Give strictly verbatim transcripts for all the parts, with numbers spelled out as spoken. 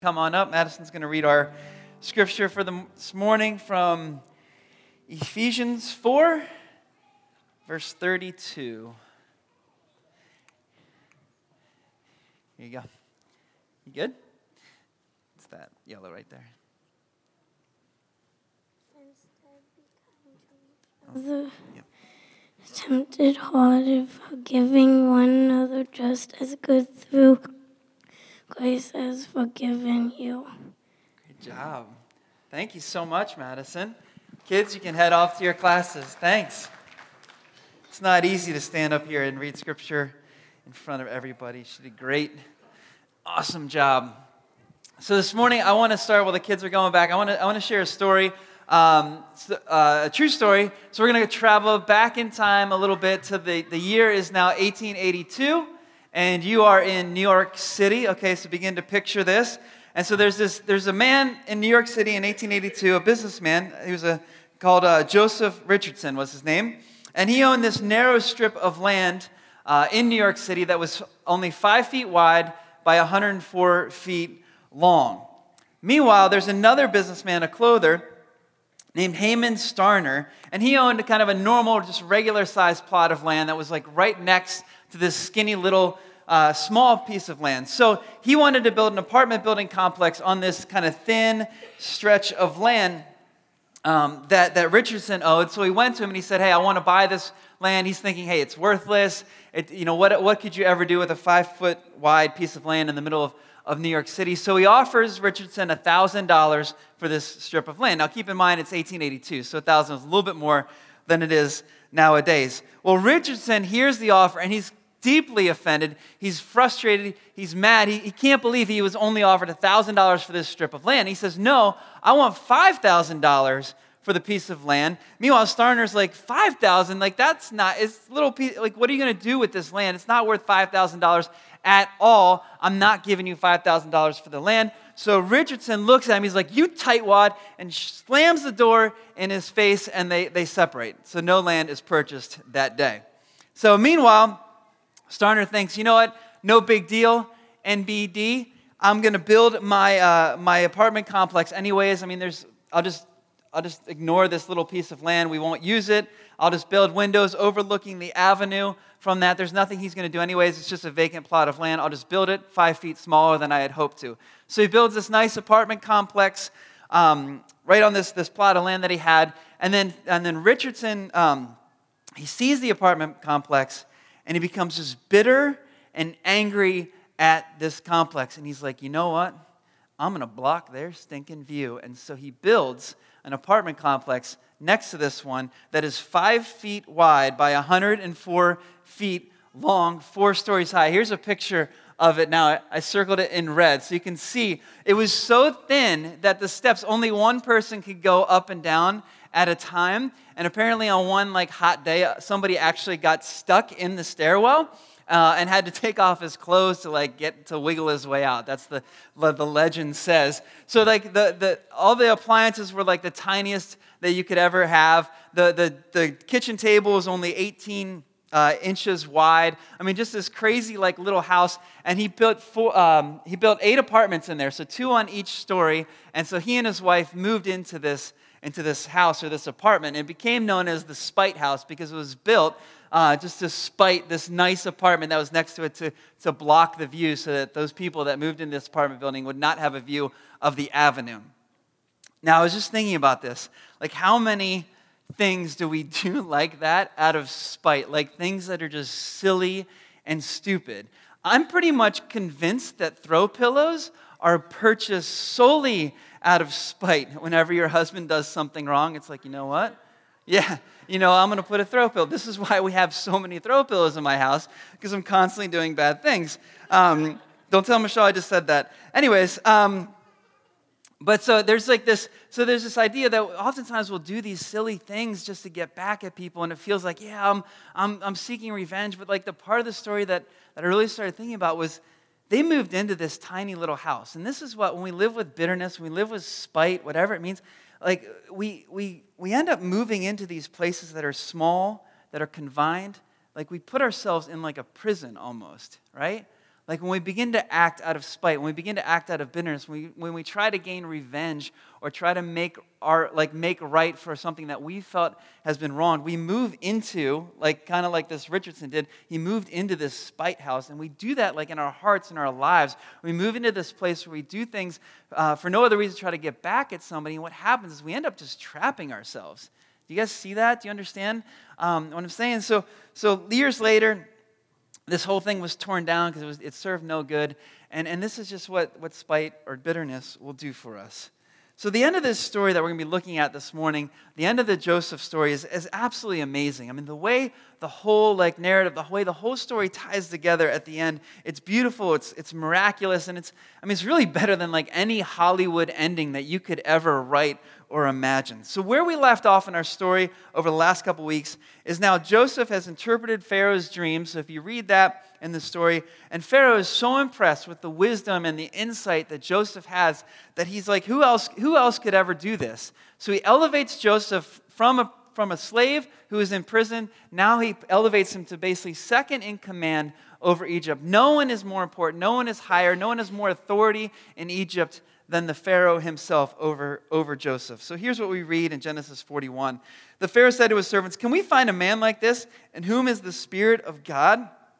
Come on up. Madison's going to read our scripture for the, this morning from Ephesians four, verse thirty-two. Here you go. You good? It's that yellow right there. The yep. Tempted hard of forgiving one another just as good through Christ has forgiven you. Good job. Thank you so much, Madison. Kids, you can head off to your classes. Thanks. It's not easy to stand up here and read scripture in front of everybody. She did great. Awesome job. So this morning, I want to start while the kids are going back. I want to I want to share a story, um, uh, a true story. So we're going to travel back in time a little bit to the, the year is now eighteen eighty-two. And you are in New York City. Okay, so begin to picture this. And so there's this, there's a man in New York City in eighteen eighty-two, a businessman. He was a called uh, Joseph Richardson was his name, and he owned this narrow strip of land uh, in New York City that was only five feet wide by one hundred four feet long. Meanwhile, there's another businessman, a clother, named Haman Starner, and he owned kind of a normal, just regular-sized plot of land that was like right next to this skinny little uh, small piece of land. So he wanted to build an apartment building complex on this kind of thin stretch of land um, that, that Richardson owed. So he went to him and he said, hey, I want to buy this land. He's thinking, hey, it's worthless. It, you know, what, what could you ever do with a five-foot wide piece of land in the middle of, of New York City? So he offers Richardson one thousand dollars for this strip of land. Now keep in mind, it's eighteen eighty-two, so one thousand dollars is a little bit more than it is nowadays. Well, Richardson hears the offer and he's deeply offended. He's frustrated. He's mad. He, he can't believe he was only offered one thousand dollars for this strip of land. He says, no, I want five thousand dollars for the piece of land. Meanwhile, Starner's like, five thousand dollars? Like, that's not, it's little piece, like, what are you going to do with this land? It's not worth five thousand dollars at all. I'm not giving you five thousand dollars for the land. So Richardson looks at him. He's like, you tightwad, and slams the door in his face, and they, they separate. So no land is purchased that day. So meanwhile, Starner thinks, you know what, no big deal, N B D. I'm going to build my uh, my apartment complex anyways. I mean, there's, I'll just I'll just ignore this little piece of land. We won't use it. I'll just build windows overlooking the avenue from that. There's nothing he's going to do anyways. It's just a vacant plot of land. I'll just build it five feet smaller than I had hoped to. So he builds this nice apartment complex um, right on this, this plot of land that he had. And then, and then Richardson, um, he sees the apartment complex, and he becomes just bitter and angry at this complex. And he's like, you know what? I'm going to block their stinking view. And so he builds an apartment complex next to this one that is five feet wide by one hundred four feet long, four stories high. Here's a picture of it now. I circled it in red so you can see. It was so thin that the steps, only one person could go up and down at a time. And apparently on one like hot day, somebody actually got stuck in the stairwell uh, and had to take off his clothes to like get to wiggle his way out. That's the the legend says. So like the the all the appliances were like the tiniest that you could ever have. The the the kitchen table was only eighteen uh, inches wide. I mean, just this crazy like little house. And he built four, um, he built eight apartments in there, so two on each story. And so he and his wife moved into this. into this house or this apartment. It became known as the Spite House because it was built uh, just to spite this nice apartment that was next to it to, to block the view so that those people that moved into this apartment building would not have a view of the avenue. Now, I was just thinking about this. Like, how many things do we do like that out of spite? Like, things that are just silly and stupid. I'm pretty much convinced that throw pillows are purchased solely out of spite. Whenever your husband does something wrong, it's like, you know what? Yeah, you know, I'm going to put a throw pillow. This is why we have so many throw pillows in my house, because I'm constantly doing bad things. Um, don't tell Michelle I just said that. Anyways, um, but so there's like this, so there's this idea that oftentimes we'll do these silly things just to get back at people, and it feels like, yeah, I'm, I'm, I'm seeking revenge. But like the part of the story that, that I really started thinking about was, they moved into this tiny little house. And this is what, when we live with bitterness, when we live with spite, whatever it means, like we we we end up moving into these places that are small, that are confined. Like we put ourselves in like a prison almost, right? Like when we begin to act out of spite, when we begin to act out of bitterness, when we, when we try to gain revenge or try to make our like make right for something that we felt has been wronged, we move into, like kind of like this Richardson did, he moved into this spite house. And we do that like in our hearts and our lives. We move into this place where we do things uh, for no other reason to try to get back at somebody. And what happens is we end up just trapping ourselves. Do you guys see that? Do you understand um, what I'm saying? So, so years later, this whole thing was torn down because it, was, it served no good. And, and this is just what, what spite or bitterness will do for us. So the end of this story that we're going to be looking at this morning, the end of the Joseph story is, is absolutely amazing. I mean, the way the whole like narrative, the way the whole story ties together at the end, it's beautiful, it's it's miraculous, and it's I mean, it's really better than like any Hollywood ending that you could ever write or imagine. So where we left off in our story over the last couple weeks is now Joseph has interpreted Pharaoh's dreams. So if you read that in the story, and Pharaoh is so impressed with the wisdom and the insight that Joseph has that he's like, who else, who else could ever do this? So he elevates Joseph from a, from a slave who is in prison. Now he elevates him to basically second in command over Egypt. No one is more important. No one is higher. No one has more authority in Egypt than the Pharaoh himself over, over Joseph. So here's what we read in Genesis forty-one. The Pharaoh said to his servants, "Can we find a man like this in whom is the Spirit of God?"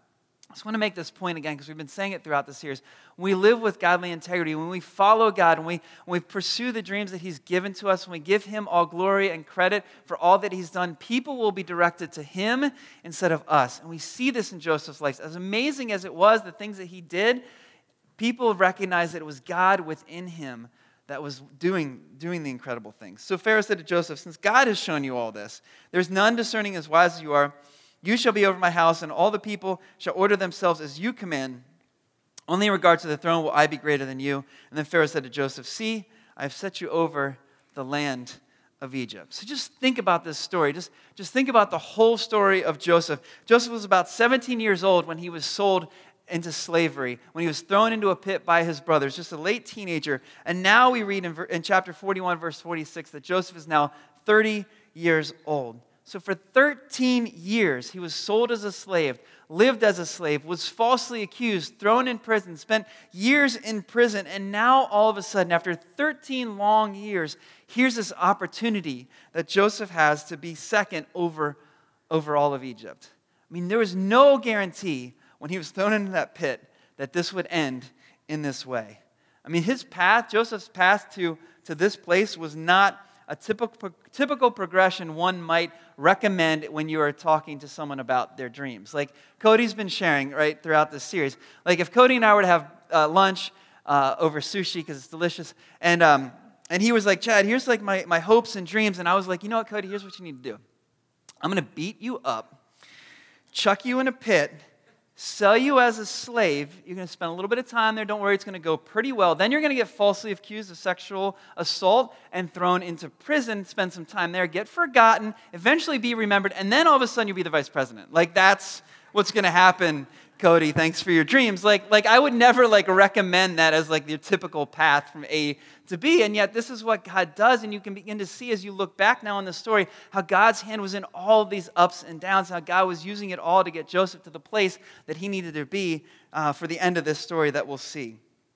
I just want to make this point again because we've been saying it throughout the series. When we live with godly integrity, when we follow God, when we, when we pursue the dreams that He's given to us, when we give Him all glory and credit for all that He's done, people will be directed to Him instead of us. And we see this in Joseph's life. As amazing as it was, the things that he did, people recognized that it was God within him that was doing, doing the incredible things. So Pharaoh said to Joseph, "Since God has shown you all this, there's none discerning as wise as you are. You shall be over my house, and all the people shall order themselves as you command. Only in regard to the throne will I be greater than you." And then Pharaoh said to Joseph, "See, I have set you over the land of Egypt." So just think about this story. Just, just think about the whole story of Joseph. Joseph was about seventeen years old when he was sold into slavery, when he was thrown into a pit by his brothers, just a late teenager. And now we read in, in chapter forty-one, verse forty-six, that Joseph is now thirty years old. So for thirteen years, he was sold as a slave, lived as a slave, was falsely accused, thrown in prison, spent years in prison, and now all of a sudden, after thirteen long years, here's this opportunity that Joseph has to be second over, over all of Egypt. I mean, there was no guarantee when he was thrown into that pit that this would end in this way. I mean, his path, Joseph's path to, to this place was not a typical, typical progression one might recommend when you are talking to someone about their dreams. Like Cody's been sharing, right, throughout this series. Like if Cody and I were to have uh, lunch uh, over sushi, because it's delicious, and um, and he was like, "Chad, here's like my, my hopes and dreams," and I was like, "You know what, Cody, here's what you need to do. I'm going to beat you up, chuck you in a pit, sell you as a slave. You're going to spend a little bit of time there. Don't worry, it's going to go pretty well. Then you're going to get falsely accused of sexual assault and thrown into prison, spend some time there, get forgotten, eventually be remembered, and then all of a sudden you'll be the vice president." Like, that's what's going to happen, Cody. Thanks for your dreams. Like, like I would never like recommend that as like your typical path from A to B, and yet this is what God does, and you can begin to see as you look back now in the story how God's hand was in all of these ups and downs, how God was using it all to get Joseph to the place that he needed to be uh, for the end of this story that we'll see.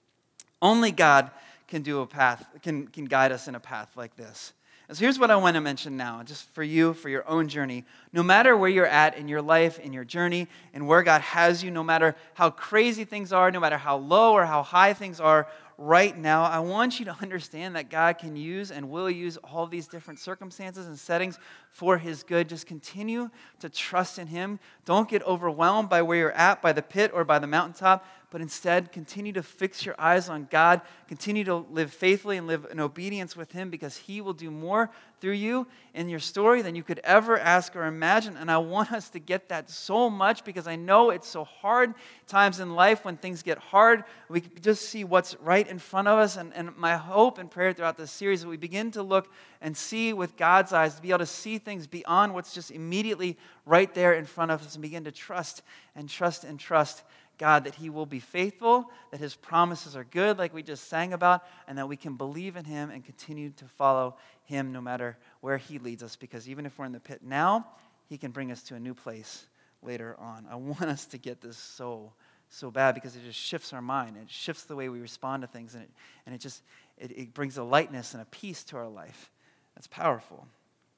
Only God can do a path, can, can guide us in a path like this. And so here's what I want to mention now, just for you, for your own journey. No matter where you're at in your life, in your journey, and where God has you, no matter how crazy things are, no matter how low or how high things are right now, I want you to understand that God can use and will use all these different circumstances and settings for His good. Just continue to trust in Him. Don't get overwhelmed by where you're at, by the pit or by the mountaintop, but instead continue to fix your eyes on God. Continue to live faithfully and live in obedience with Him, because He will do more through you in your story than you could ever ask or imagine. And I want us to get that so much, because I know it's so hard times in life when things get hard. We can just see what's right in front of us. And, and my hope and prayer throughout this series is that we begin to look and see with God's eyes, to be able to see things beyond what's just immediately right there in front of us, and begin to trust and trust and trust God that He will be faithful, that His promises are good, like we just sang about, and that we can believe in Him and continue to follow Him no matter where He leads us, because even if we're in the pit now, He can bring us to a new place later on. I want us to get this so, so bad because it just shifts our mind. It shifts the way we respond to things, and it, and it just it, it brings a lightness and a peace to our life. That's powerful.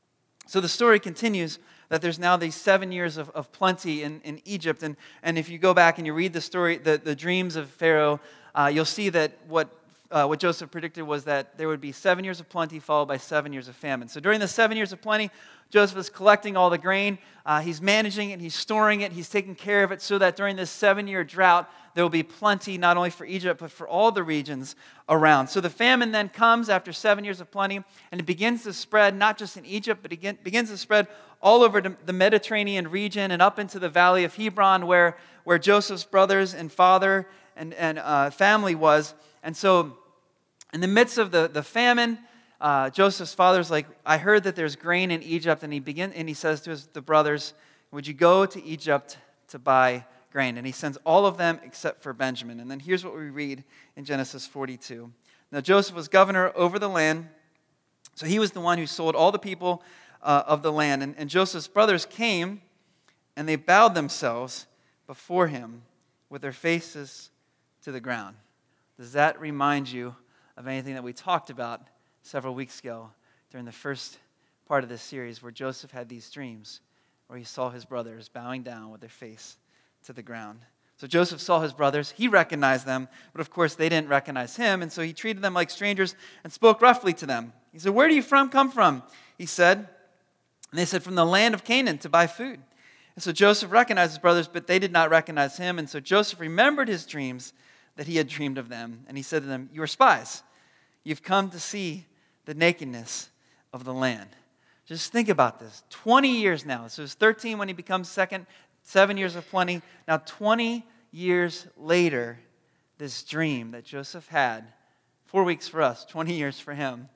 So the story continues that there's now these seven years of, of plenty in, in Egypt. And, and if you go back and you read the story, the, the dreams of Pharaoh, uh, you'll see that what, uh, what Joseph predicted was that there would be seven years of plenty followed by seven years of famine. So during the seven years of plenty, Joseph is collecting all the grain. Uh, he's managing it. He's storing it. He's taking care of it so that during this seven-year drought, there will be plenty not only for Egypt, but for all the regions around. So the famine then comes after seven years of plenty, and it begins to spread not just in Egypt, but it begins to spread all over the Mediterranean region and up into the valley of Hebron, where, where Joseph's brothers and father and, and uh, family was. And so in the midst of the, the famine, uh, Joseph's father's like, I heard that there's grain in Egypt, and he begin, and he says to his, the brothers, would you go to Egypt to buy grain? And he sends all of them except for Benjamin. And then here's what we read in Genesis forty-two. Now Joseph was governor over the land, so he was the one who sold all the people uh, of the land. And, and Joseph's brothers came, and they bowed themselves before him with their faces to the ground. Does that remind you of anything that we talked about several weeks ago during the first part of this series, where Joseph had these dreams, where he saw his brothers bowing down with their face to the ground? So Joseph saw his brothers. He recognized them, but of course they didn't recognize him, and so he treated them like strangers and spoke roughly to them. He said, where do you from come from? He said, and they said, from the land of Canaan to buy food. And so Joseph recognized his brothers, but they did not recognize him, and so Joseph remembered his dreams that he had dreamed of them, and he said to them, you are spies. You've come to see the nakedness of the land. Just think about this. twenty years now. So it was thirteen when he becomes second, seven years of plenty. Now twenty years later, this dream that Joseph had, four weeks for us, twenty years for him,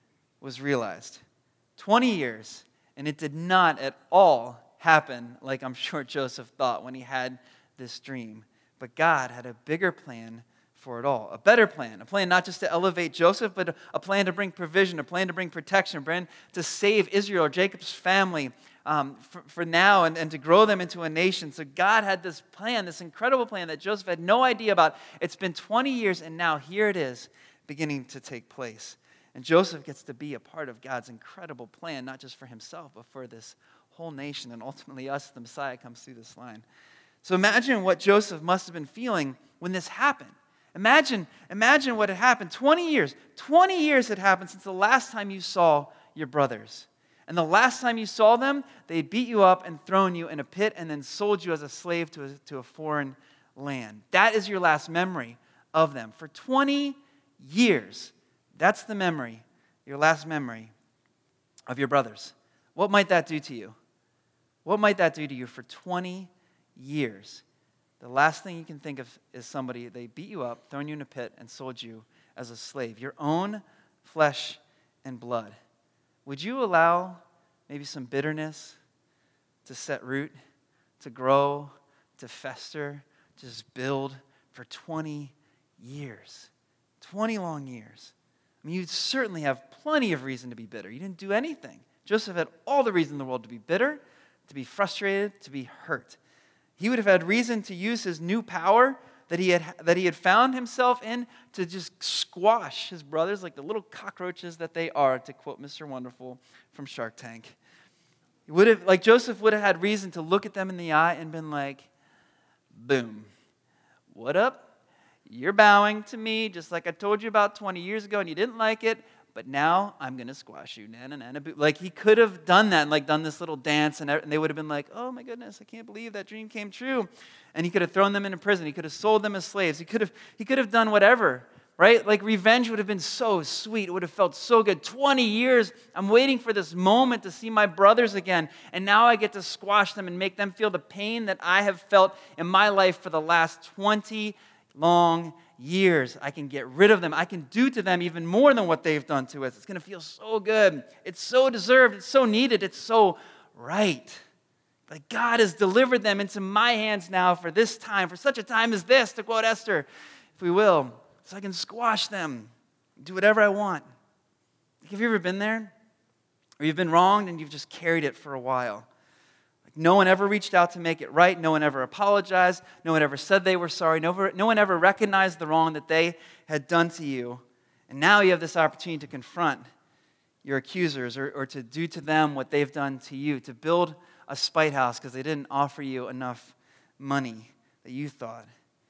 was realized. twenty years, and it did not at all happen like I'm sure Joseph thought when he had this dream. But God had a bigger plan for it all. A better plan. A plan not just to elevate Joseph, but a plan to bring provision, a plan to bring protection, a plan to save Israel, Jacob's family, um, for, for now and, and to grow them into a nation. So God had this plan, this incredible plan that Joseph had no idea about. It's been twenty years, and now here it is beginning to take place. And Joseph gets to be a part of God's incredible plan, not just for himself, but for this whole nation, and ultimately us, the Messiah, comes through this line. So imagine what Joseph must have been feeling when this happened. Imagine, imagine what had happened. twenty years. twenty years had happened since the last time you saw your brothers. And the last time you saw them, they beat you up and thrown you in a pit and then sold you as a slave to a, to a foreign land. That is your last memory of them. For twenty years, that's the memory, your last memory of your brothers. What might that do to you? What might that do to you for twenty years? The last thing you can think of is somebody, they beat you up, thrown you in a pit, and sold you as a slave. Your own flesh and blood. Would you allow maybe some bitterness to set root, to grow, to fester, to just build for twenty years? twenty long years. I mean, you'd certainly have plenty of reason to be bitter. You didn't do anything. Joseph had all the reason in the world to be bitter, to be frustrated, to be hurt. He would have had reason to use his new power that he had that he had found himself in to just squash his brothers like the little cockroaches that they are, to quote Mister Wonderful from Shark Tank. He would have, like Joseph would have had reason to look at them in the eye and been like, boom, what up? You're bowing to me just like I told you about twenty years ago and you didn't like it, but now I'm going to squash you. Na, na, na, na, like he could have done that and like done this little dance, and they would have been like, oh my goodness, I can't believe that dream came true. And he could have thrown them into prison. He could have sold them as slaves. He could have, he could have done whatever, right? Like revenge would have been so sweet. It would have felt so good. twenty years, I'm waiting for this moment to see my brothers again. And now I get to squash them and make them feel the pain that I have felt in my life for the last twenty long years. I can get rid of them. I can do to them even more than what they've done to us. It's going to feel so good. It's so deserved. It's so needed. It's so right. Like God has delivered them into my hands now for this time, for such a time as this, to quote Esther, if we will, so I can squash them, do whatever I want. Like, have you ever been there? Or you've been wronged and you've just carried it for a while? Like No one ever reached out to make it right. No one ever apologized. No one ever said they were sorry. No, no one ever recognized the wrong that they had done to you. And now you have this opportunity to confront your accusers, or, or to do to them what they've done to you, to build a spite house because they didn't offer you enough money that you thought.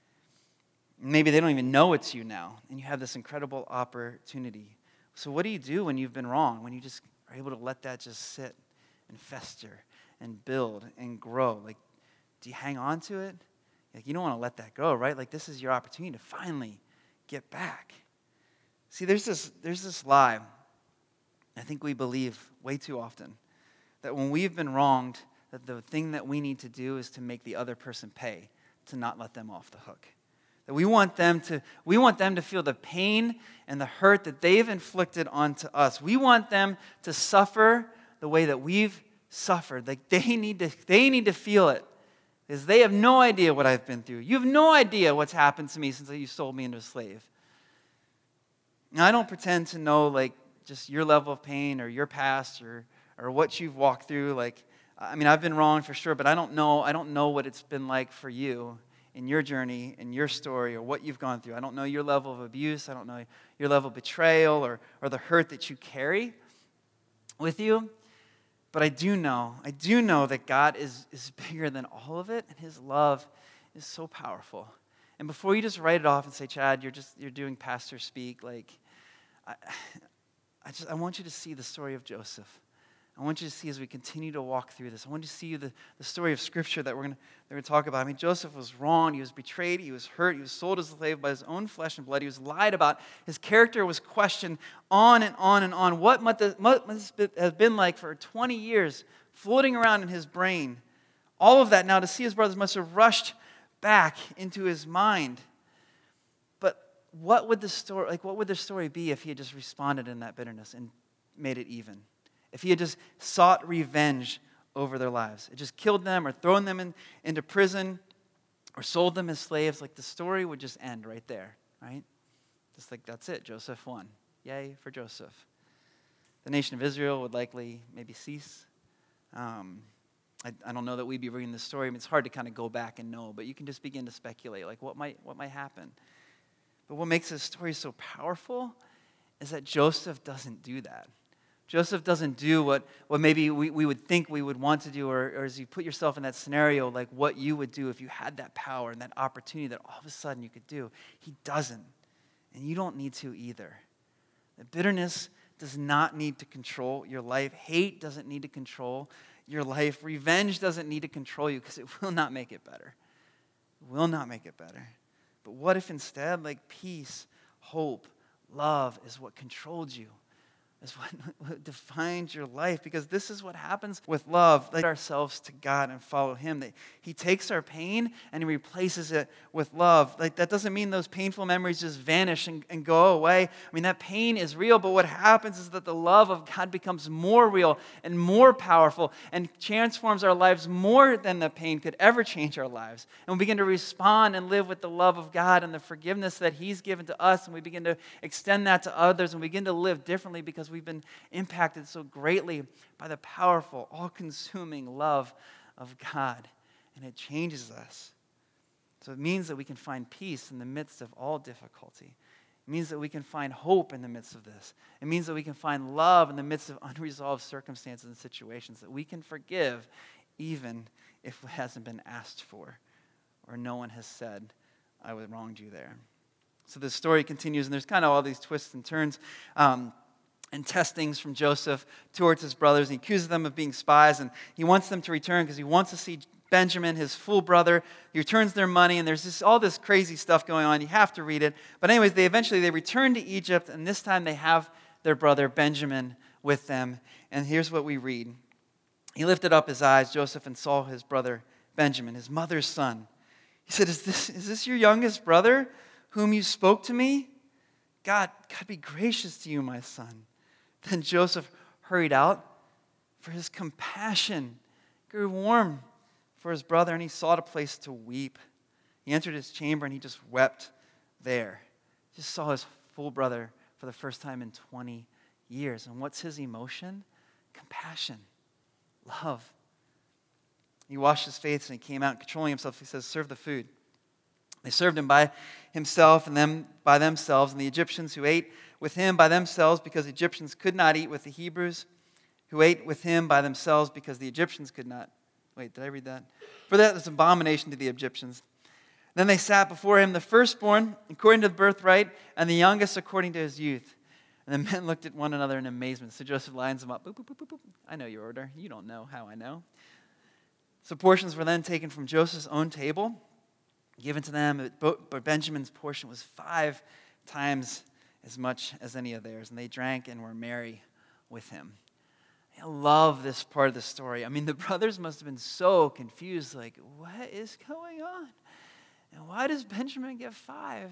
Maybe they don't even know it's you now, and you have this incredible opportunity. So what do you do when you've been wrong, when you just are able to let that just sit and fester and build and grow? Like, do you hang on to it? Like, you don't want to let that go, right? Like, this is your opportunity to finally get back. See, there's this, there's this lie I think we believe way too often, that when we've been wronged, that the thing that we need to do is to make the other person pay, to not let them off the hook. That we want them to, we want them to feel the pain and the hurt that they've inflicted onto us. We want them to suffer the way that we've suffered. Like they need to, they need to feel it. Because they have no idea what I've been through. You have no idea what's happened to me since you sold me into a slave. Now, I don't pretend to know like just your level of pain or your past or or what you've walked through. Like, I mean, I've been wrong for sure, but I don't know, I don't know what it's been like for you in your journey, in your story, or what you've gone through. I don't know your level of abuse. I don't know your level of betrayal or, or the hurt that you carry with you. But I do know, I do know that God is, is bigger than all of it, and his love is so powerful. And before you just write it off and say, Chad, you're just you're doing pastor speak, like I, I just I want you to see the story of Joseph. I want you to see as we continue to walk through this. I want you to see the, the story of Scripture that we're going to talk about. I mean, Joseph was wronged. He was betrayed. He was hurt. He was sold as a slave by his own flesh and blood. He was lied about. His character was questioned on and on and on. What must it have been like for twenty years floating around in his brain? All of that now to see his brothers must have rushed back into his mind. But what would the story, like what would the story be if he had just responded in that bitterness and made it even? If he had just sought revenge over their lives, it just killed them or thrown them in, into prison or sold them as slaves, like the story would just end right there, right? Just like that's it, Joseph won. Yay for Joseph. The nation of Israel would likely maybe cease. Um, I, I don't know that we'd be reading the story. I mean, it's hard to kind of go back and know, but you can just begin to speculate, like what might what might happen. But what makes this story so powerful is that Joseph doesn't do that. Joseph doesn't do what, what maybe we, we would think we would want to do, or, or as you put yourself in that scenario, like what you would do if you had that power and that opportunity that all of a sudden you could do. He doesn't. And you don't need to either. The bitterness does not need to control your life. Hate doesn't need to control your life. Revenge doesn't need to control you because it will not make it better. It will not make it better. But what if instead, like peace, hope, love is what controlled you? Is what, what defines your life, because this is what happens with love. Like ourselves to God and follow him. That he takes our pain and he replaces it with love. Like that doesn't mean those painful memories just vanish and, and go away. I mean, that pain is real, but what happens is that the love of God becomes more real and more powerful and transforms our lives more than the pain could ever change our lives. And we begin to respond and live with the love of God and the forgiveness that he's given to us, and we begin to extend that to others, and we begin to live differently because we've been impacted so greatly by the powerful, all-consuming love of God. And it changes us. So it means that we can find peace in the midst of all difficulty. It means that we can find hope in the midst of this. It means that we can find love in the midst of unresolved circumstances and situations, that we can forgive even if it hasn't been asked for or no one has said, I would wronged you there. So the story continues, and there's kind of all these twists and turns. Um, and testings from Joseph towards his brothers. And he accuses them of being spies, and he wants them to return because he wants to see Benjamin, his full brother. He returns their money, and there's this, all this crazy stuff going on. You have to read it. But anyways, they eventually they return to Egypt, and this time they have their brother Benjamin with them. And here's what we read. He lifted up his eyes, Joseph, and saw his brother Benjamin, his mother's son. He said, is this, is this your youngest brother whom you spoke to me? God, God be gracious to you, my son. Then Joseph hurried out, for his compassion grew warm for his brother, and he sought a place to weep. He entered his chamber, and he just wept there. He just saw his full brother for the first time in twenty years. And what's his emotion? Compassion, love. He washed his face and he came out, and controlling himself, he says, serve the food. They served him by himself and them by themselves, and the Egyptians who ate with him by themselves, because the Egyptians could not eat with the Hebrews, who ate with him by themselves, because the Egyptians could not. Wait, did I read that? For that was abomination to the Egyptians. Then they sat before him, the firstborn according to the birthright, and the youngest according to his youth. And the men looked at one another in amazement. So Joseph lines them up. Boop, boop, boop, boop, boop. I know your order. You don't know how I know. So portions were then taken from Joseph's own table, given to them, but Benjamin's portion was five times as much as any of theirs. And they drank and were merry with him. I love this part of the story. I mean, the brothers must have been so confused, like, what is going on? And why does Benjamin get five?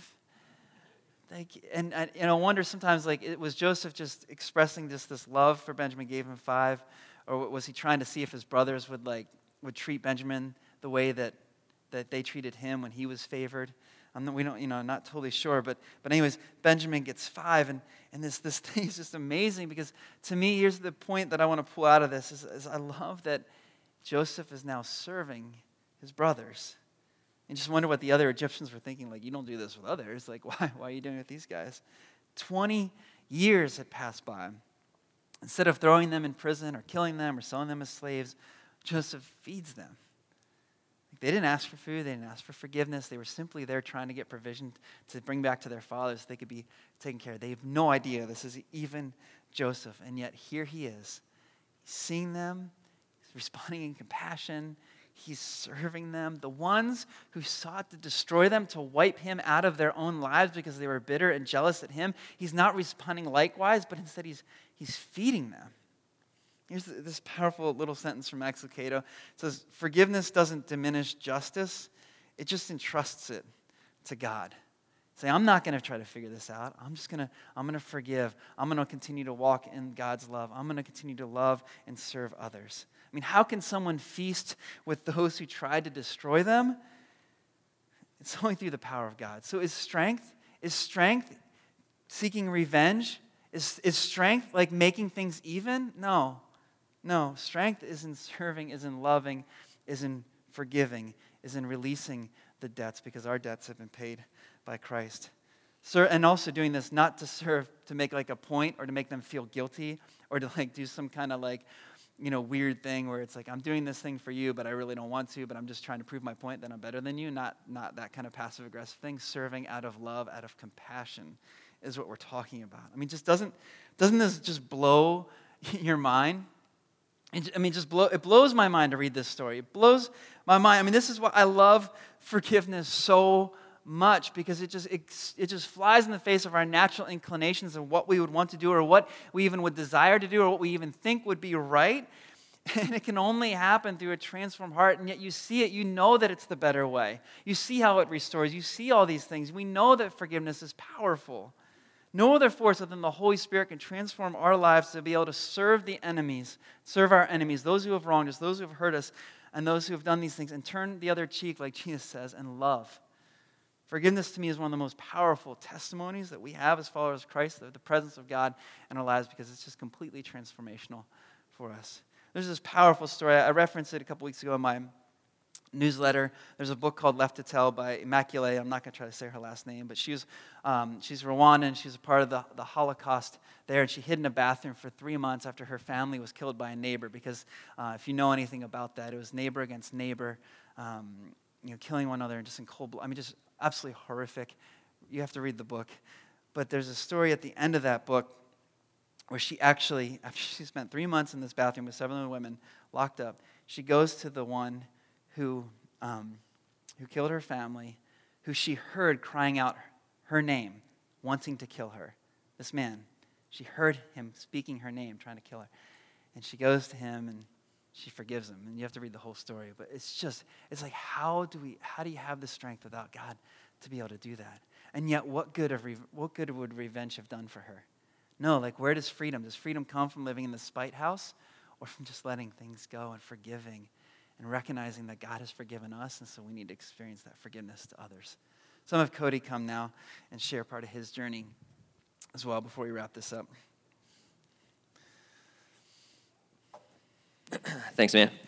Like, and, and, and I wonder sometimes, like, it was Joseph just expressing just this love for Benjamin, gave him five, or was he trying to see if his brothers would, like, would treat Benjamin the way that that they treated him when he was favored? I'm not, we don't, you know, not totally sure, but but anyways, Benjamin gets five, and and this this thing is just amazing, because to me, here's the point that I want to pull out of this is, is I love that Joseph is now serving his brothers. And just wonder what the other Egyptians were thinking, like, you don't do this with others. Like, why, why are you doing it with these guys? twenty years had passed by. Instead of throwing them in prison or killing them or selling them as slaves, Joseph feeds them. Like, they didn't ask for food. They didn't ask for forgiveness. They were simply there trying to get provision to bring back to their fathers so they could be taken care of. They have no idea this is even Joseph. And yet here he is. He's seeing them. He's responding in compassion. He's serving them. The ones who sought to destroy them, to wipe him out of their own lives because they were bitter and jealous at him, he's not responding likewise, but instead he's, he's feeding them. Here's this powerful little sentence from Max Lucado. It says, forgiveness doesn't diminish justice. It just entrusts it to God. Say, I'm not going to try to figure this out. I'm just going to, I'm going to forgive. I'm going to continue to walk in God's love. I'm going to continue to love and serve others. I mean, how can someone feast with those who tried to destroy them? It's only through the power of God. So is strength, is strength seeking revenge? Is, is strength like making things even? No. No. Strength is in serving, is in loving, is in forgiving, is in releasing the debts, because our debts have been paid by Christ. Sir, and also doing this not to serve to make like a point or to make them feel guilty or to like do some kind of like, you know, weird thing where it's like, I'm doing this thing for you, but I really don't want to, but I'm just trying to prove my point that I'm better than you. Not, not that kind of passive-aggressive thing. Serving out of love, out of compassion is what we're talking about. I mean, just doesn't, doesn't this just blow your mind? It, I mean, just blow, it blows my mind to read this story. It blows my mind. I mean, this is why I love forgiveness so much, because it just it, it just flies in the face of our natural inclinations of what we would want to do or what we even would desire to do or what we even think would be right. And it can only happen through a transformed heart, and yet you see it, you know that it's the better way. You see how it restores. You see all these things. We know that forgiveness is powerful. No other force other than the Holy Spirit can transform our lives to be able to serve the enemies, serve our enemies, those who have wronged us, those who have hurt us, and those who have done these things, and turn the other cheek, like Jesus says, and love. Forgiveness to me is one of the most powerful testimonies that we have as followers of Christ, the presence of God in our lives, because it's just completely transformational for us. There's this powerful story. I referenced it a couple weeks ago in my newsletter. There's a book called Left to Tell by Immaculée. I'm not going to try to say her last name, but she was, um, she's Rwandan. She was a part of the, the Holocaust there, and she hid in a bathroom for three months after her family was killed by a neighbor, because uh, if you know anything about that, it was neighbor against neighbor, um, you know, killing one another just in cold blood. I mean, just absolutely horrific. You have to read the book. But there's a story at the end of that book where she actually, after she spent three months in this bathroom with seven other women locked up, she goes to the one who um, who killed her family, who she heard crying out her name, wanting to kill her. This man, she heard him speaking her name, trying to kill her. And she goes to him and she forgives him. And you have to read the whole story. But it's just, it's like, how do we, how do you have the strength without God to be able to do that? And yet, what good of re- what good would revenge have done for her? No, like, where does freedom? Does freedom come from living in the spite house, or from just letting things go and forgiving and recognizing that God has forgiven us, and so we need to experience that forgiveness to others? So I'm going to have Cody come now and share part of his journey as well before we wrap this up. Thanks, man.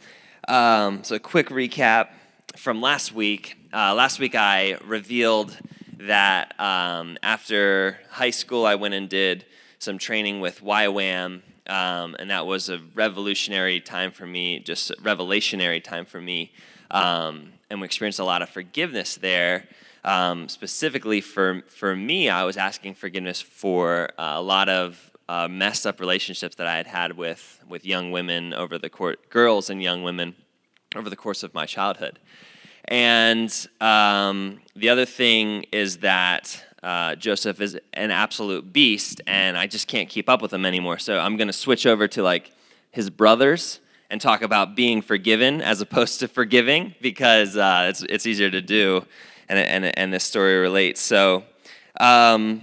Um, so a quick recap from last week. Uh, last week I revealed that um, after high school I went and did some training with Y WAM, um, and that was a revolutionary time for me, just a revelationary time for me, um, and we experienced a lot of forgiveness there. Um, specifically for for me, I was asking forgiveness for uh, a lot of Uh, messed up relationships that I had had with with young women over the course, girls and young women over the course of my childhood. And um, the other thing is that uh, Joseph is an absolute beast, and I just can't keep up with him anymore. So I'm going to switch over to like his brothers and talk about being forgiven as opposed to forgiving, because uh, it's it's easier to do, and and and this story relates. So. Um,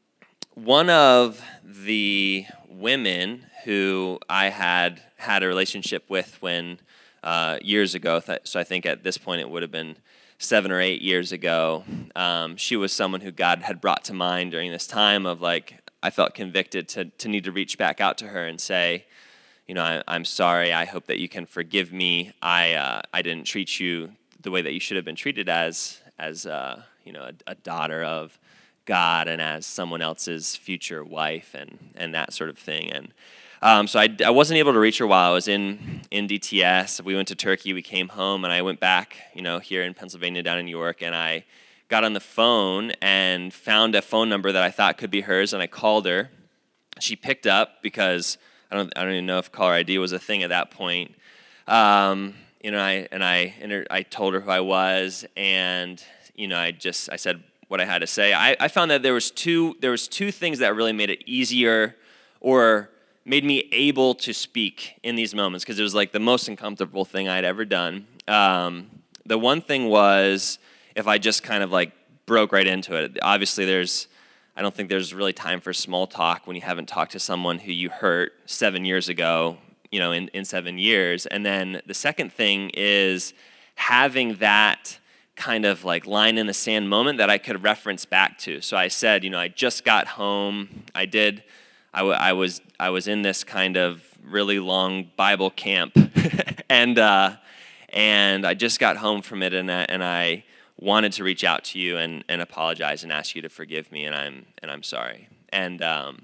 One of the women who I had had a relationship with when uh, years ago, so I think at this point it would have been seven or eight years ago, um, she was someone who God had brought to mind during this time of like, I felt convicted to to need to reach back out to her and say, you know, I, I'm sorry, I hope that you can forgive me. I uh, I didn't treat you the way that you should have been treated as, as uh, you know, a, a daughter of God and as someone else's future wife and and that sort of thing. And um, so I, I wasn't able to reach her while I was in, in D T S. We went to Turkey, we came home, and I went back, you know, here in Pennsylvania, down in New York, and I got on the phone and found a phone number that I thought could be hers, and I called her. She picked up because I don't I don't even know if caller I D was a thing at that point. Um, you know, I and I I told her who I was, and you know, I just I said what I had to say. I, I found that there was two there was two things that really made it easier or made me able to speak in these moments, because it was like the most uncomfortable thing I'd ever done. Um, the one thing was if I just kind of like broke right into it. Obviously, there's I don't think there's really time for small talk when you haven't talked to someone who you hurt seven years ago, you know, in, in seven years. And then the second thing is having that kind of like line in the sand moment that I could reference back to. So I said, you know, I just got home. I did, I, w- I was I was in this kind of really long Bible camp, and uh, and I just got home from it, and I, and I wanted to reach out to you and, and apologize and ask you to forgive me, and I'm and I'm sorry. And um,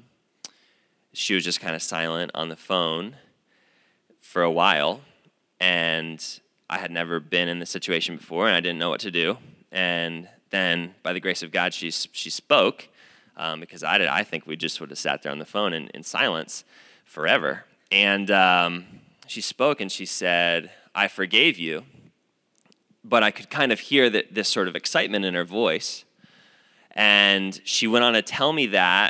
she was just kind of silent on the phone for a while, and I had never been in this situation before, and I didn't know what to do. And then, by the grace of God, she she spoke, um, because I did. I think we just would have sat there on the phone in, in silence forever. And um, she spoke, and she said, "I forgave you," but I could kind of hear that this sort of excitement in her voice. And she went on to tell me that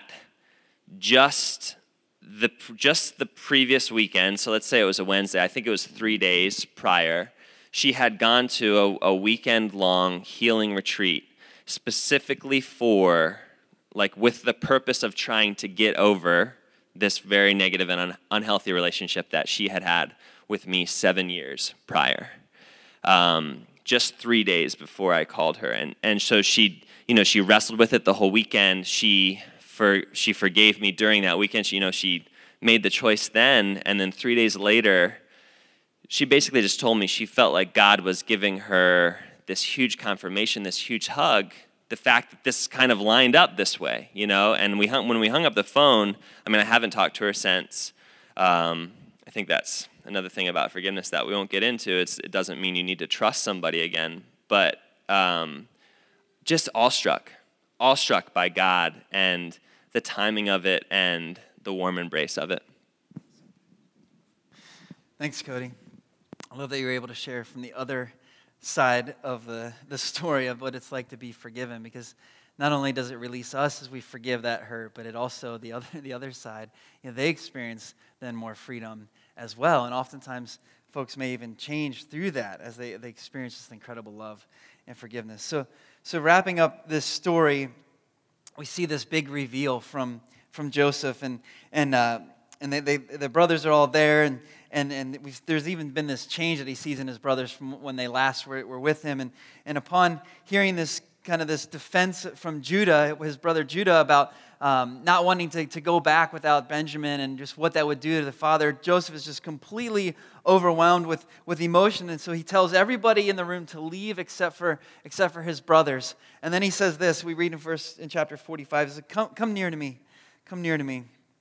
just the just the previous weekend. So let's say it was a Wednesday. I think it was three days prior. She had gone to a, a weekend-long healing retreat specifically for, like, with the purpose of trying to get over this very negative and un- unhealthy relationship that she had had with me seven years prior. Um, just three days before I called her, and and so she, you know, she wrestled with it the whole weekend. She for she forgave me during that weekend. She, you know, she made the choice then, and then three days later, she basically just told me she felt like God was giving her this huge confirmation, this huge hug, the fact that this kind of lined up this way, you know. And we hung, when we hung up the phone, I mean, I haven't talked to her since. Um, I think that's another thing about forgiveness that we won't get into. It's, it doesn't mean you need to trust somebody again, but um, just awestruck, awestruck by God and the timing of it and the warm embrace of it. Thanks, Cody. I love that you were able to share from the other side of the, the story of what it's like to be forgiven, because not only does it release us as we forgive that hurt, but it also, the other the other side, you know, they experience then more freedom as well. And oftentimes, folks may even change through that as they, they experience this incredible love and forgiveness. So, so wrapping up this story, we see this big reveal from from Joseph, and and uh, and they, they the brothers are all there, and and and we've, there's even been this change that he sees in his brothers from when they last were, were with him, and and upon hearing this kind of this defense from Judah, his brother Judah, about um, not wanting to, to go back without Benjamin and just what that would do to the father. Joseph is just completely overwhelmed with, with emotion, and so he tells everybody in the room to leave except for except for his brothers. And then he says this, we read in verse in chapter forty-five, he says, come, come near to me, come near to me.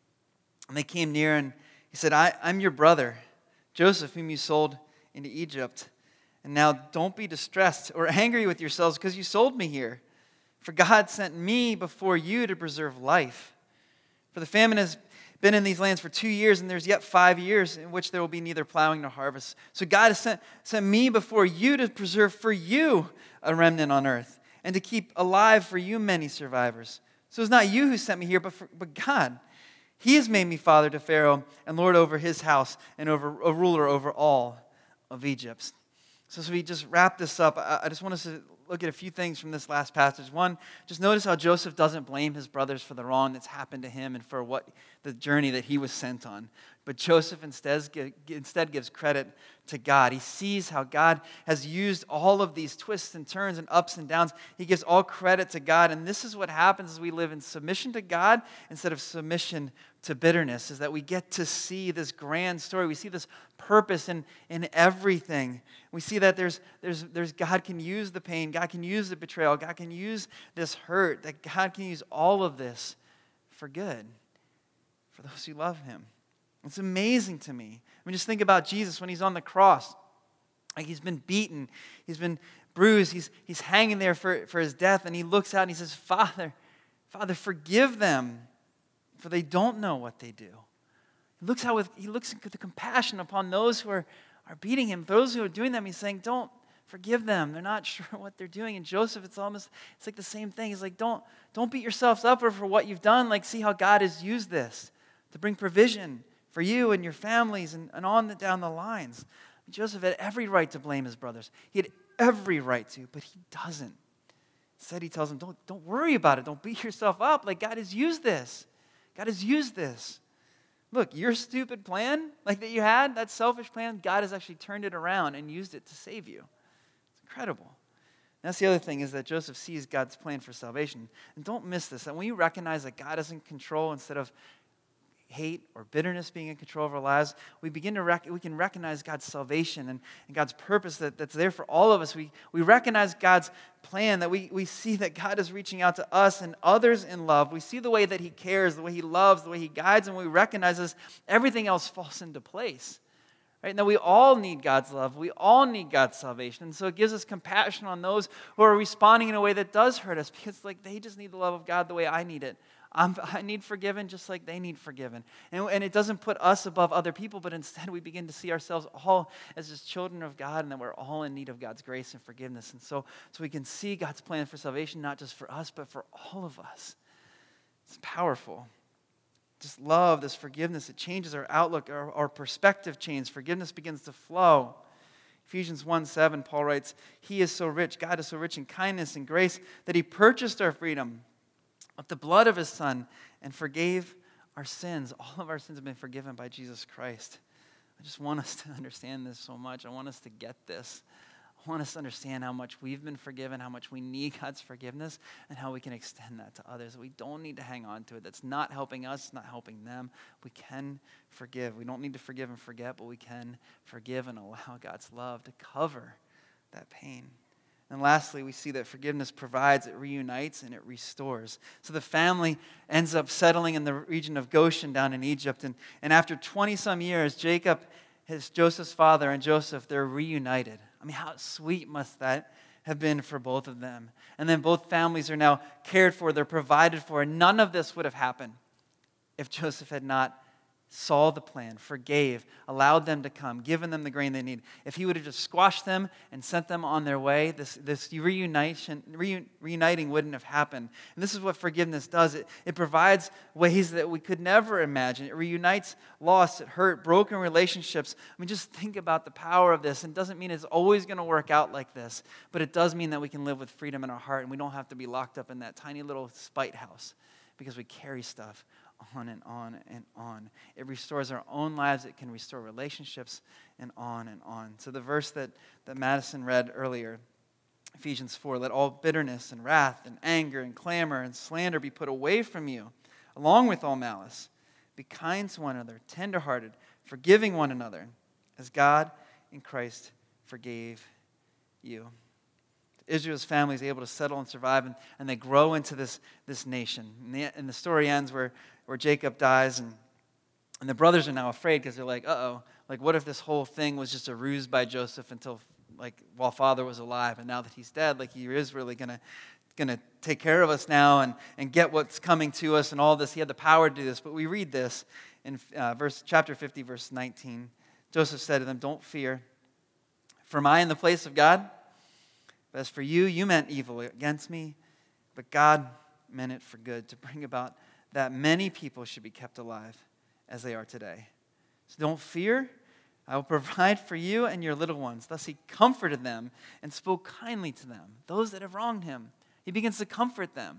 And they came near, and he said, I, I'm your brother, Joseph, whom you sold into Egypt. And now don't be distressed or angry with yourselves because you sold me here. For God sent me before you to preserve life. For the famine has been in these lands for two years, and there's yet five years in which there will be neither plowing nor harvest. So God has sent, sent me before you to preserve for you a remnant on earth, and to keep alive for you many survivors. So it's not you who sent me here, but, for, but God. He has made me father to Pharaoh and lord over his house and over a ruler over all of Egypt. So as we just wrap this up, I, I just want us to look at a few things from this last passage. One, just notice how Joseph doesn't blame his brothers for the wrong that's happened to him and for what the journey that he was sent on. But Joseph instead, instead gives credit to God. He sees how God has used all of these twists and turns and ups and downs. He gives all credit to God. And this is what happens as we live in submission to God instead of submission to bitterness, is that we get to see this grand story. We see this purpose in, in everything. We see that there's, there's, there's God can use the pain, God can use the betrayal, God can use this hurt, that God can use all of this for good, for those who love him. It's amazing to me. I mean, just think about Jesus when he's on the cross. Like, he's been beaten, he's been bruised, he's, he's hanging there for, for his death, and he looks out and he says, Father, Father, forgive them, for they don't know what they do. He looks out with, he looks with the compassion upon those who are, are beating him, those who are doing them. He's saying, don't forgive them. They're not sure what they're doing. And Joseph, it's almost, it's like the same thing. He's like, don't, don't beat yourselves up for what you've done. Like, see how God has used this to bring provision for you and your families and, and on the, down the lines. Joseph had every right to blame his brothers. He had every right to, but he doesn't. Instead, he tells them, don't, don't worry about it. Don't beat yourself up. Like, God has used this. God has used this. Look, your stupid plan, like that you had, that selfish plan, God has actually turned it around and used it to save you. It's incredible. And that's the other thing, is that Joseph sees God's plan for salvation. And don't miss this, that when you recognize that God is in control instead of hate or bitterness being in control of our lives, we begin to rec- we can recognize God's salvation and, and God's purpose that, that's there for all of us. We we recognize God's plan, that we, we see that God is reaching out to us and others in love. We see the way that he cares, the way he loves, the way he guides, and we recognize this, everything else falls into place. Right? Now, we all need God's love. We all need God's salvation. And so it gives us compassion on those who are responding in a way that does hurt us, because like they just need the love of God the way I need it. I'm, I need forgiven just like they need forgiven. And, and it doesn't put us above other people, but instead we begin to see ourselves all as just children of God, and that we're all in need of God's grace and forgiveness. And so, so we can see God's plan for salvation, not just for us, but for all of us. It's powerful. Just love, this forgiveness, it changes our outlook, our, our perspective changes. Forgiveness begins to flow. Ephesians one seven, Paul writes, He is so rich, God is so rich in kindness and grace, that he purchased our freedom with the blood of his Son and forgave our sins. All of our sins have been forgiven by Jesus Christ. I just want us to understand this so much. I want us to get this. I want us to understand how much we've been forgiven, how much we need God's forgiveness, and how we can extend that to others. We don't need to hang on to it. That's not helping us, not helping them. We can forgive. We don't need to forgive and forget, but we can forgive and allow God's love to cover that pain. And lastly, we see that forgiveness provides, it reunites, and it restores. So the family ends up settling in the region of Goshen down in Egypt. And, and after twenty-some years, Jacob, his Joseph's father, and Joseph, they're reunited. I mean, how sweet must that have been for both of them? And then both families are now cared for, they're provided for. And none of this would have happened if Joseph had not saw the plan, forgave, allowed them to come, given them the grain they need. If he would have just squashed them and sent them on their way, this, this reunition, reu, reuniting wouldn't have happened. And this is what forgiveness does. It, it provides ways that we could never imagine. It reunites lost, it hurt, broken relationships. I mean, just think about the power of this. It doesn't mean it's always going to work out like this, but it does mean that we can live with freedom in our heart, and we don't have to be locked up in that tiny little spite house because we carry stuff on and on and on. It restores our own lives. It can restore relationships, and on and on. So the verse that, that Madison read earlier Ephesians four, let all bitterness and wrath and anger and clamor and slander be put away from you, along with all malice. Be kind to one another, tenderhearted, forgiving one another, as God in Christ forgave you. Israel's family is able to settle and survive, and, and they grow into this, this nation. And the, and the story ends where, where Jacob dies, and, and the brothers are now afraid because they're like, uh-oh, like what if this whole thing was just a ruse by Joseph until, like, while father was alive, and now that he's dead, like he is really going to going to take care of us now and, and get what's coming to us and all this. He had the power to do this. But we read this in uh, verse chapter fifty, verse nineteen. Joseph said to them, don't fear, for am I in the place of God? But as for you, you meant evil against me, but God meant it for good, to bring about that many people should be kept alive as they are today. So don't fear. I will provide for you and your little ones. Thus he comforted them and spoke kindly to them, those that have wronged him. He begins to comfort them.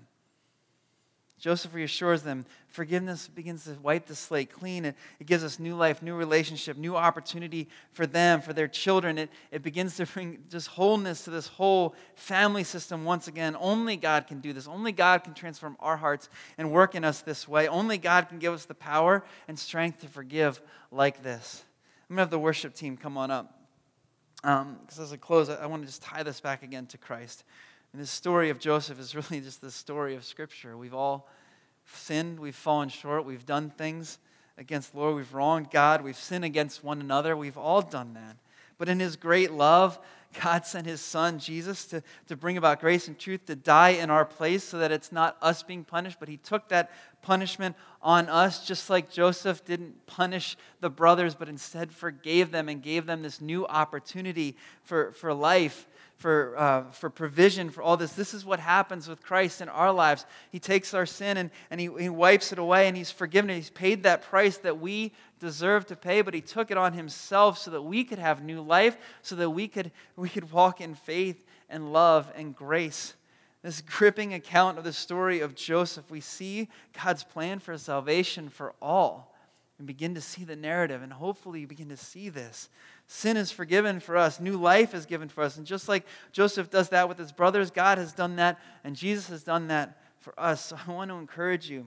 Joseph reassures them. Forgiveness begins to wipe the slate clean. It, it gives us new life, new relationship, new opportunity for them, for their children. It, it begins to bring just wholeness to this whole family system once again. Only God can do this. Only God can transform our hearts and work in us this way. Only God can give us the power and strength to forgive like this. I'm going to have the worship team come on up. Because um, as I close, I, I want to just tie this back again to Christ. And this story of Joseph is really just the story of Scripture. We've all sinned. We've fallen short. We've done things against the Lord. We've wronged God. We've sinned against one another. We've all done that. But in His great love, God sent His Son, Jesus, to, to bring about grace and truth, to die in our place so that it's not us being punished, but He took that punishment on us, just like Joseph didn't punish the brothers, but instead forgave them and gave them this new opportunity for, for life, for uh, for provision, for all this. This is what happens with Christ in our lives. He takes our sin and, and he, he wipes it away, and He's forgiven it. He's paid that price that we deserve to pay, but He took it on Himself so that we could have new life, so that we could we could walk in faith and love and grace. This gripping account of the story of Joseph, we see God's plan for salvation for all, and begin to see the narrative, and hopefully you begin to see this. Sin is forgiven for us. New life is given for us. And just like Joseph does that with his brothers, God has done that, and Jesus has done that for us. So I want to encourage you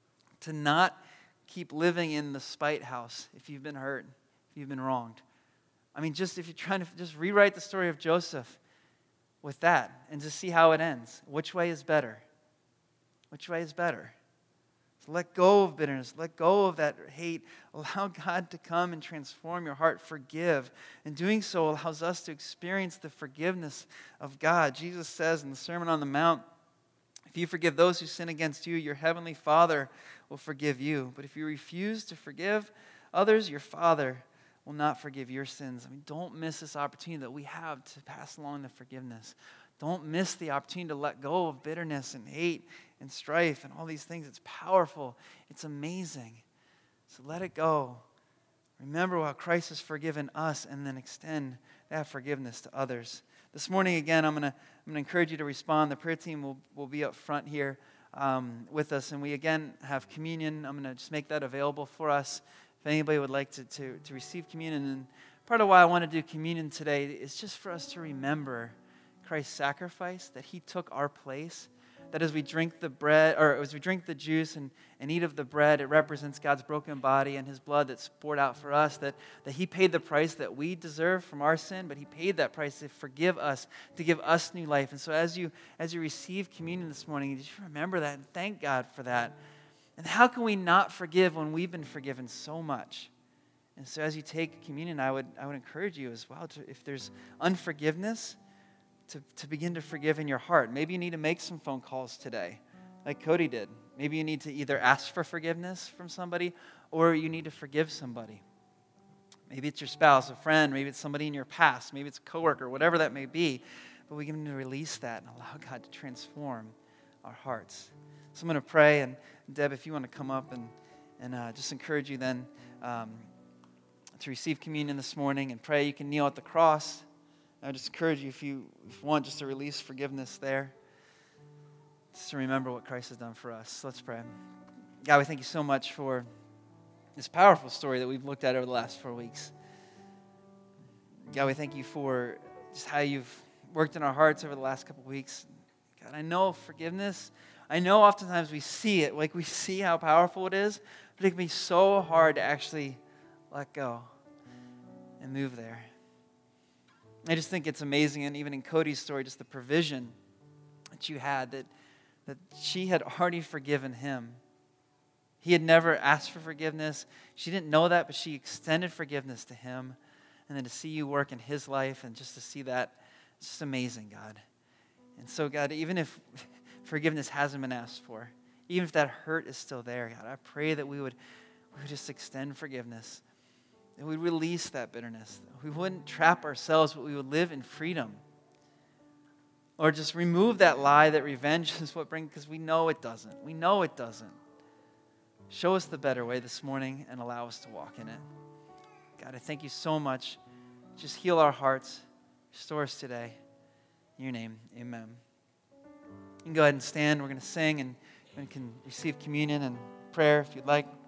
to not keep living in the spite house if you've been hurt, if you've been wronged. I mean, just if you're trying to just rewrite the story of Joseph with that and just see how it ends. Which way is better? Which way is better? So let go of bitterness. Let go of that hate. Allow God to come and transform your heart. Forgive. And doing so allows us to experience the forgiveness of God. Jesus says in the Sermon on the Mount, if you forgive those who sin against you, your heavenly Father will forgive you. But if you refuse to forgive others, your Father will not forgive your sins. I mean, don't miss this opportunity that we have to pass along the forgiveness. Don't miss the opportunity to let go of bitterness and hate and strife and all these things. It's powerful. It's amazing. So let it go. Remember how Christ has forgiven us, and then extend that forgiveness to others. This morning, again, I'm going to I'm going to encourage you to respond. The prayer team will, will be up front here um, with us, and we, again, have communion. I'm going to just make that available for us if anybody would like to, to, to receive communion. And part of why I want to do communion today is just for us to remember Christ's sacrifice, that He took our place, that as we drink the bread, or as we drink the juice and, and eat of the bread, it represents God's broken body and His blood that's poured out for us, that, that He paid the price that we deserve from our sin, but He paid that price to forgive us, to give us new life. And so as you as you receive communion this morning, just remember that and thank God for that. And how can we not forgive when we've been forgiven so much? And so as you take communion, I would I would encourage you as well, to, if there's unforgiveness, To, to begin to forgive in your heart. Maybe you need to make some phone calls today, like Cody did. Maybe you need to either ask for forgiveness from somebody, or you need to forgive somebody. Maybe it's your spouse, a friend, maybe it's somebody in your past, maybe it's a coworker, whatever that may be. But we need to release that and allow God to transform our hearts. So I'm going to pray, and Deb, if you want to come up and, and uh, just encourage you then um, to receive communion this morning and pray. You can kneel at the cross. I just encourage you, if you, if you want, just to release forgiveness there. Just to remember what Christ has done for us. Let's pray. God, we thank you so much for this powerful story that we've looked at over the last four weeks. God, we thank you for just how you've worked in our hearts over the last couple of weeks. God, I know forgiveness, I know oftentimes we see it, like we see how powerful it is, but it can be so hard to actually let go and move there. I just think it's amazing, and even in Cody's story, just the provision that you had, that, that she had already forgiven him. He had never asked for forgiveness. She didn't know that, but she extended forgiveness to him. And then to see you work in his life and just to see that, it's just amazing, God. And so, God, even if forgiveness hasn't been asked for, even if that hurt is still there, God, I pray that we would, we would just extend forgiveness, that we would release that bitterness, that we wouldn't trap ourselves, but we would live in freedom. Or just remove that lie that revenge is what brings, because we know it doesn't. We know it doesn't. Show us the better way this morning and allow us to walk in it. God, I thank you so much. Just heal our hearts. Restore us today. In your name, amen. You can go ahead and stand. We're going to sing, and you can receive communion and prayer if you'd like.